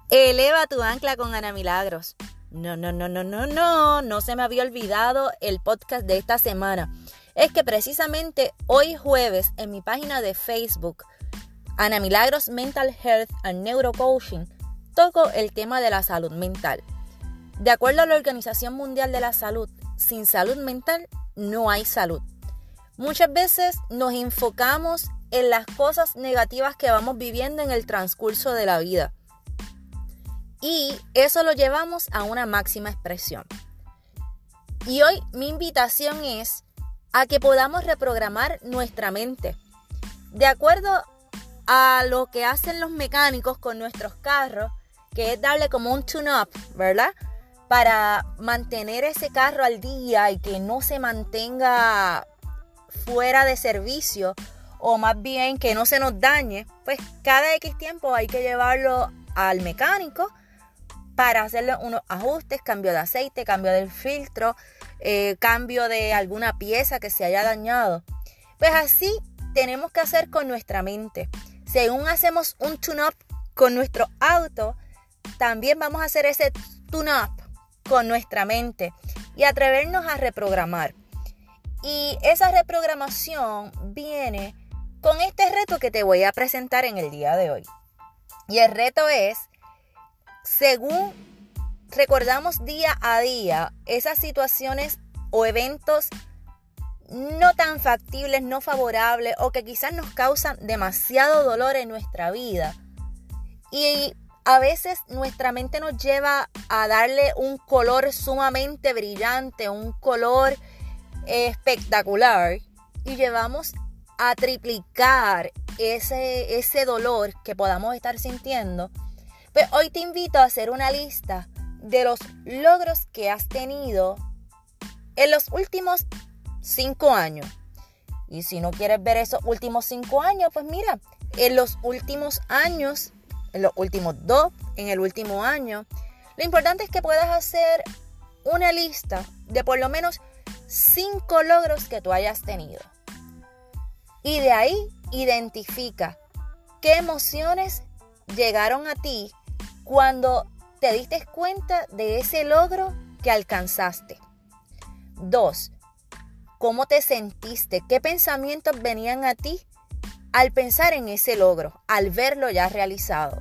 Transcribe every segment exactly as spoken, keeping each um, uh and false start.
Eleva tu ancla con Ana Milagros. No, no, no, no, no, no, no se me había olvidado el podcast de esta semana. Es que precisamente hoy jueves en mi página de Facebook, Ana Milagros Mental Health and Neurocoaching, toco el tema de la salud mental. De acuerdo a la Organización Mundial de la Salud, sin salud mental no hay salud. Muchas veces nos enfocamos en las cosas negativas que vamos viviendo en el transcurso de la vida. Y eso lo llevamos a una máxima expresión. Y hoy mi invitación es a que podamos reprogramar nuestra mente. De acuerdo a lo que hacen los mecánicos con nuestros carros, que es darle como un tune-up, ¿verdad? Para mantener ese carro al día y que no se mantenga fuera de servicio, o más bien que no se nos dañe, pues cada X tiempo hay que llevarlo al mecánico para hacerle unos ajustes, cambio de aceite, cambio del filtro, eh, cambio de alguna pieza que se haya dañado. Pues así tenemos que hacer con nuestra mente. Según hacemos un tune-up con nuestro auto, también vamos a hacer ese tune-up con nuestra mente y atrevernos a reprogramar. Y esa reprogramación viene con este reto que te voy a presentar en el día de hoy. Y el reto es, según recordamos día a día esas situaciones o eventos no tan factibles, no favorables o que quizás nos causan demasiado dolor en nuestra vida. Y a veces nuestra mente nos lleva a darle un color sumamente brillante, un color espectacular, y llevamos a triplicar ese, ese dolor que podamos estar sintiendo. Pues hoy te invito a hacer una lista de los logros que has tenido en los últimos cinco años. Y si no quieres ver esos últimos cinco años, pues mira, en los últimos años, en los últimos dos, en el último año, lo importante es que puedas hacer una lista de por lo menos cinco logros que tú hayas tenido. Y de ahí identifica qué emociones llegaron a ti cuando te diste cuenta de ese logro que alcanzaste. Dos, ¿cómo te sentiste? ¿Qué pensamientos venían a ti al pensar en ese logro, al verlo ya realizado?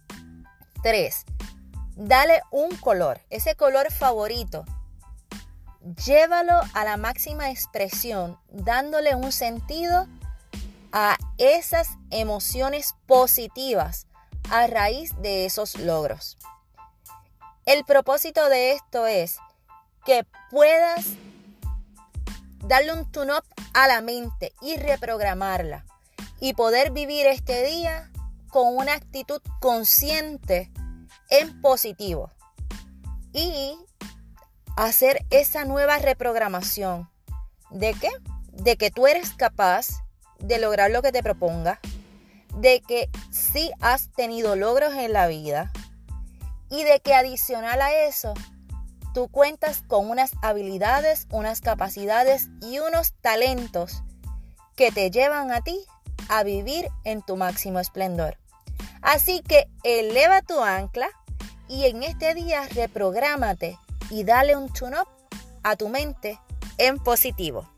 Tres, dale un color, ese color favorito. Llévalo a la máxima expresión, dándole un sentido a esas emociones positivas a raíz de esos logros. El propósito de esto es que puedas darle un tune-up a la mente y reprogramarla y poder vivir este día con una actitud consciente en positivo y hacer esa nueva reprogramación. ¿De qué? De que tú eres capaz de lograr lo que te propongas, de que sí has tenido logros en la vida y de que adicional a eso, tú cuentas con unas habilidades, unas capacidades y unos talentos que te llevan a ti a vivir en tu máximo esplendor. Así que eleva tu ancla y en este día reprográmate y dale un tune-up a tu mente en positivo.